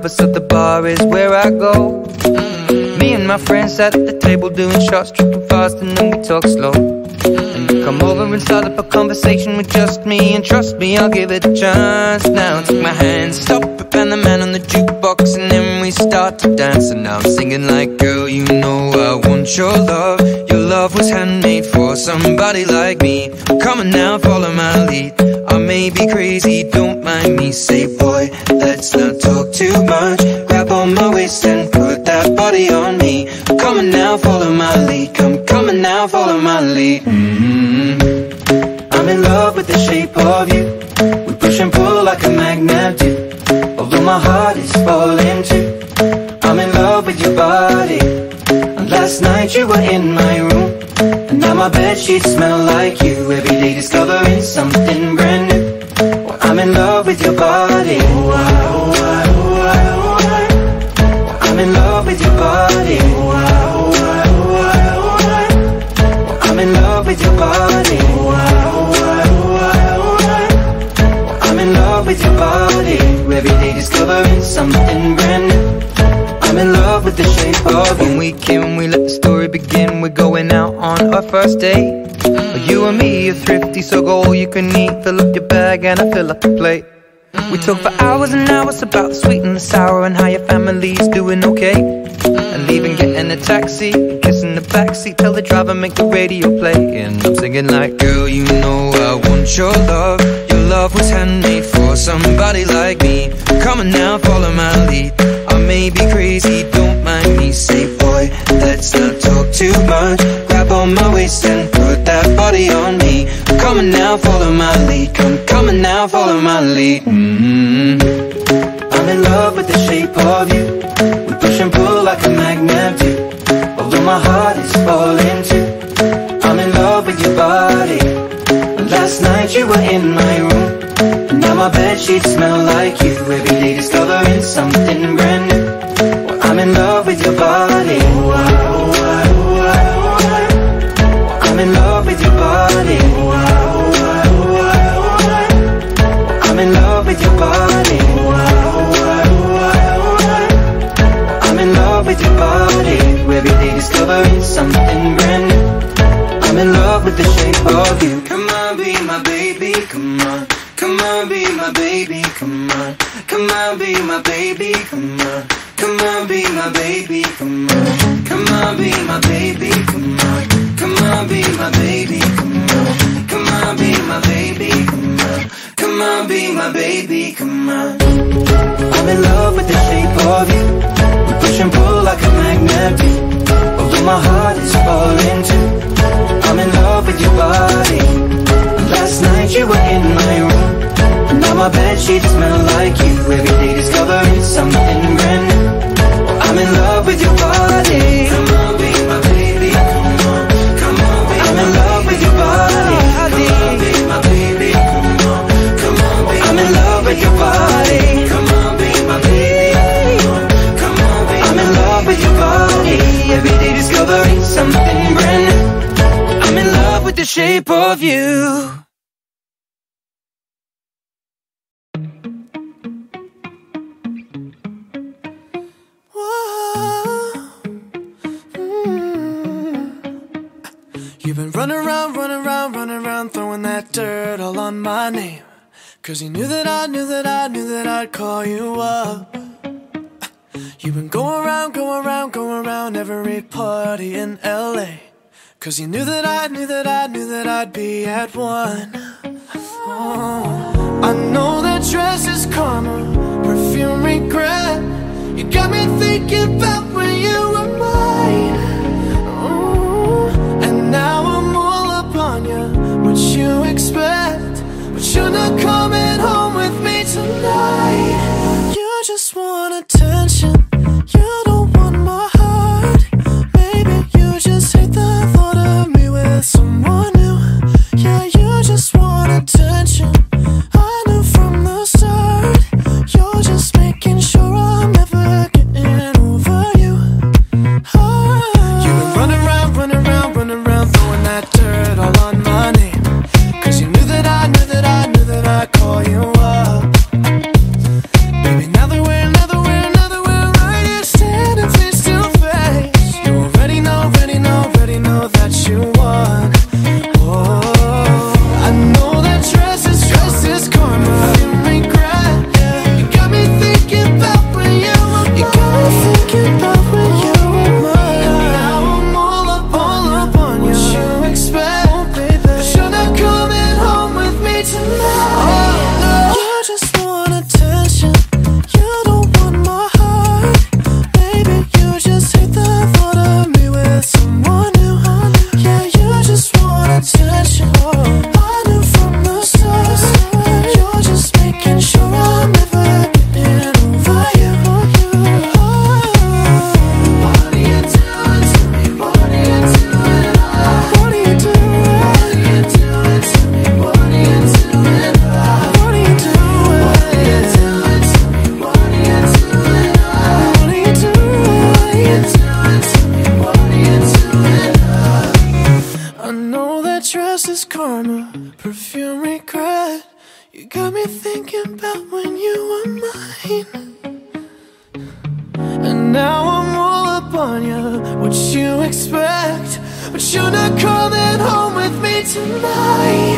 lover, so the bar is where I go. Me and my friends at the table doing shots, tripping fast, and then we talk slow. And you come over and start up a conversation with just me, and trust me, I'll give it a chance. Now take my hand, stop it, and the man on the jukebox, and then we start to dance. And now I'm singing like, girl, you know I want your love. Your love was handmade for somebody like me. Come on now, follow my lead. I may be crazy, don't mind me. Say, boy, let's not talk too much. Grab on my waist and put that body on me. Come on now, follow my lead. Come on now, follow my lead. I'm in love with the shape of you. We push and pull like a magnet do. Although my heart is falling too. I'm in love with your body. And last night you were in my room, and now my bedsheets smell like you. Every day discovering something brand new. Well, I'm in love with your body. I'm in love with your body. I'm in love with your body. I'm in love with your body. Every day discovering something brand new. I'm in love with the shape of you. When we came, we let the story begin. We're going out on our first date. You and me are thrifty, so go all you can eat. Fill up your bag and I fill up the plate. We talk for hours and hours about the sweet and the sour, and how your family's doing okay. And leaving, getting a taxi, kissing the backseat, tell the driver make the radio play. And I'm singing like, girl, you know I want your love. Your love was handmade for somebody like me. Come on now, follow my lead. I may be crazy, don't mind me. Say, boy, let's not talk too much. Grab on my waist and put that body on me. Come on now, follow my lead. Come on now, follow my lead. I'm in love with the shape of you. We push and pull like a magnet do. Although my heart is falling too. I'm in love with your body. Last night you were in my room, and now my bedsheets smell like you. Every day discovering something brand new. Well, I'm in love with your body. I'm in love with your body. I'm in love with your body. I'm in love with your body. Every day discovering something brand new. I'm in love with the shape of you. Come on, be my baby, come on. Come on, be my baby, come on. Come on, be my baby, come on. Come on, be my baby, come on. Come on, be my baby, come on. Come on, be my baby, come on. Come on, be my baby, come on. Come on, be my baby, come on. I'm in love with the shape of you. We push and pull like a magnet do. Although my heart is falling too. I'm in love with your body. Last night you were in my room, and now my bedsheets smell like you. Every day discovering something brand new. I'm in love with your body. Come on, be my baby, come on. Come on, be I'm in love with your body. Come on, be my baby, come on. Come on, be I'm in love with your body. Come on, be my baby, come on. Come on, be I'm in love with your body. Every day discovering something brand new. I'm in love with the shape of you. You've been running around, throwing that dirt all on my name. 'Cause you knew that I'd call you up. You've been going around every party in LA. 'Cause you knew that I'd be at one. Oh, I know that dress is karma, perfume regret. You got me thinking about when you were mine. Oh, and now I'm all up on you. What you expect? But you're not coming home with me tonight. You just want attention. You don't want my heart. Maybe you just hate the thought of me with someone new. Yeah, you just want attention. I knew from the start. You're just making sure I'm never getting over you. got me thinking about when you were mine. And now I'm all up on you, what you expect? But you're not coming home with me tonight.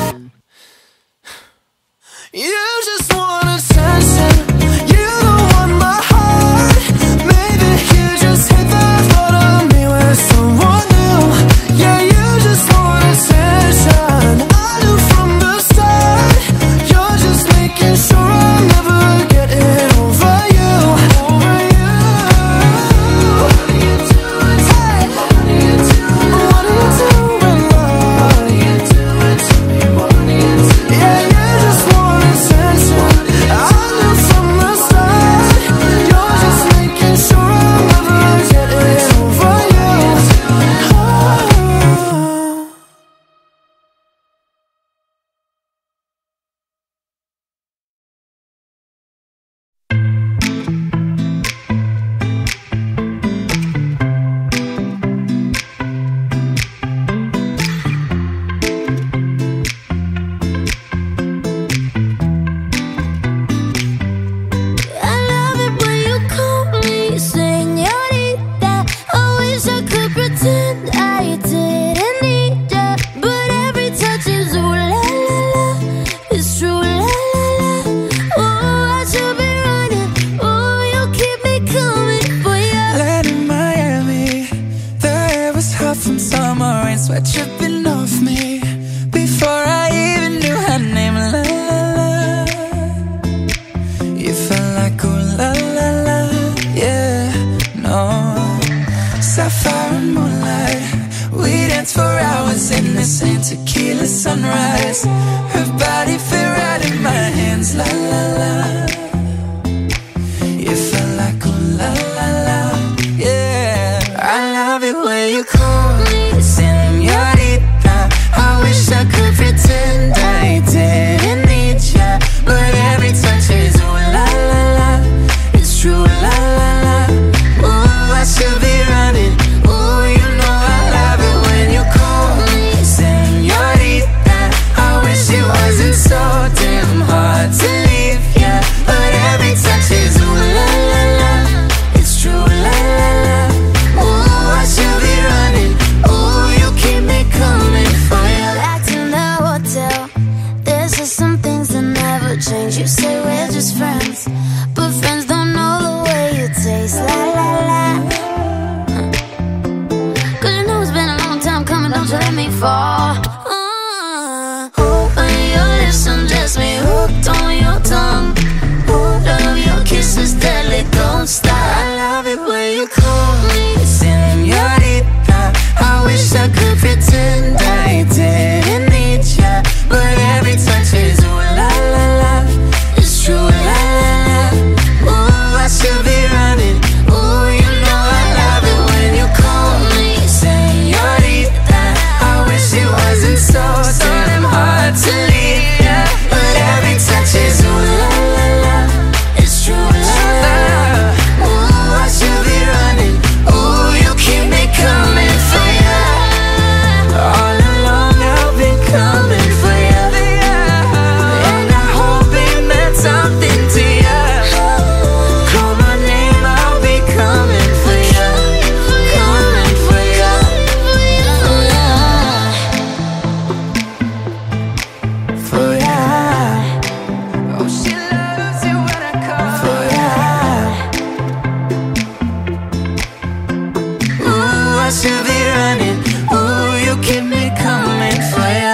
You just want attention, you don't want my heart. Maybe you just hit the thought of me with someone new. Yeah, you just want attention, I knew from the start. You're just making sure I'll never get it over you. Over you. What are you doing? Hey. What are you doing? What are you doing, love? What are you doing to me? What are you doing? Yeah, you just want attention, I knew from the start. You're just making sure I'll never get it over you. Oh. I love it when you call me señorita. I wish I could pretend I didn't need ya, but every touch is ooh la la la. It's true la la la. Oh, I should be running. Oh, you keep me coming for ya. Land in Miami, the air was hot from summer rain, sweat dripping off me before I even knew her name. La la la, you felt like ooh la la la, yeah, no. Sapphire and moonlight, we danced for hours in the same tequila sunrise. Her body fit right in my hands, la la la. You felt like ooh la la la, yeah. I love it when you call me señorita. I wish I could pretend I didn't need ya, but every touch is ooh la la la. It's true la la la. Ooh, I should be running. Ooh, you know I love it when you call me señorita. I wish it wasn't so damn hard to leave ya, but every touch is ooh la la la. It's true la la la. Ooh, I should be running. Ooh, you keep me coming for ya. Back in the hotel, there's just some things that never change. You say we're just friends, but friends don't know the way you taste. La la la. Cause you know it's been a long time coming, don't you let me fall. When your lips undress me, hooked on your tongue. Ooh, love your kisses deadly, don't stop. I love it when you call me señorita. I wish I could pretend I didn't need ya, but every touch is ooh la la la. It's true la la la. Ooh, I should be running. Ooh, you know I love it when you call me señorita. I wish it wasn't so damn hard to leave ya, but every touch is ooh la la la. It's true la la la. Ooh, I should be running. Ooh, you keep me coming for ya. All along I've been coming for ya, and I hope it meant something to ya. Call my name, I'll be coming for ya, coming for ya. For ya. Oh, she loves it when I call for ya. Ooh, I should be running. Ooh, you keep me coming for ya.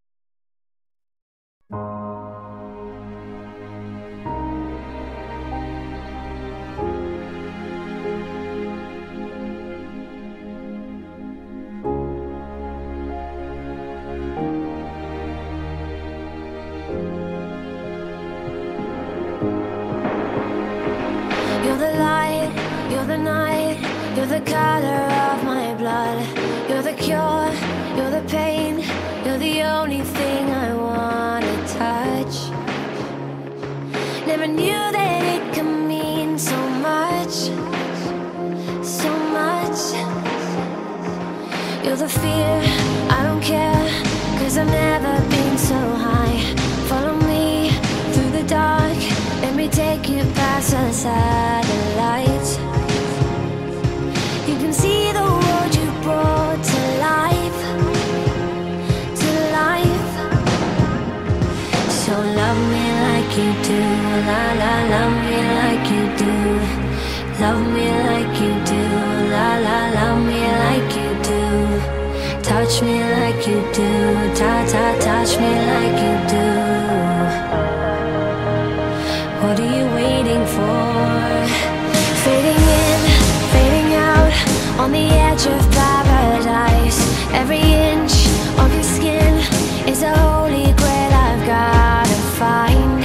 You're the light, you're the night, you're the color of my blood. You're the cure, you're the pain, you're the only thing I wanna touch. Never knew that it could mean so much, so much. You're the fear, I don't care, 'cause I've never been so high. Follow me, we take it past the satellites. You can see the world you brought to life, to life. So love me like you do, la la, love me like you do. Love me like you do, la la, love me like you do. Touch me like you do, ta ta, touch me like you do. What are you waiting for? Fading in, fading out, on the edge of paradise. Every inch of your skin is a holy grail I've gotta find.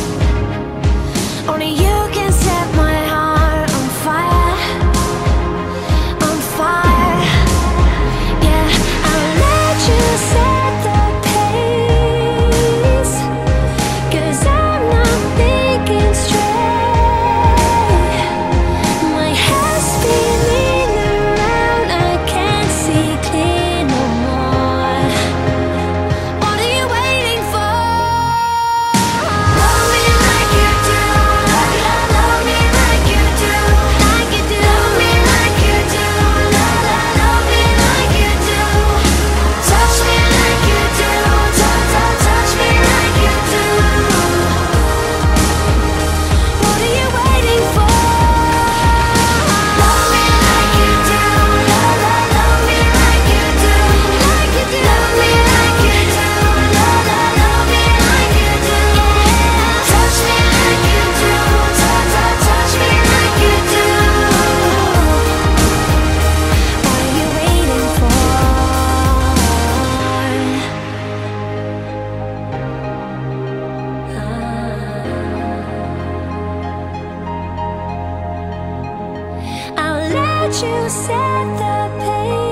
Only you can set my heart on fire, on fire. Yeah, I'll let you set the pace, 'cause I'm not thinking straight. My head's spinning around, I can't see clear no more. What are you waiting for? Love me like you do, love me like you do, like you do. Love me like you do, love me like you do. Touch me like you do, touch me like you do. What are you waiting for? Love me like you do, love me like you do, like you do. Love me like you do, love me like you do. Touch me like you do, touch me like you do. What are you waiting for? I'll let you set the pace.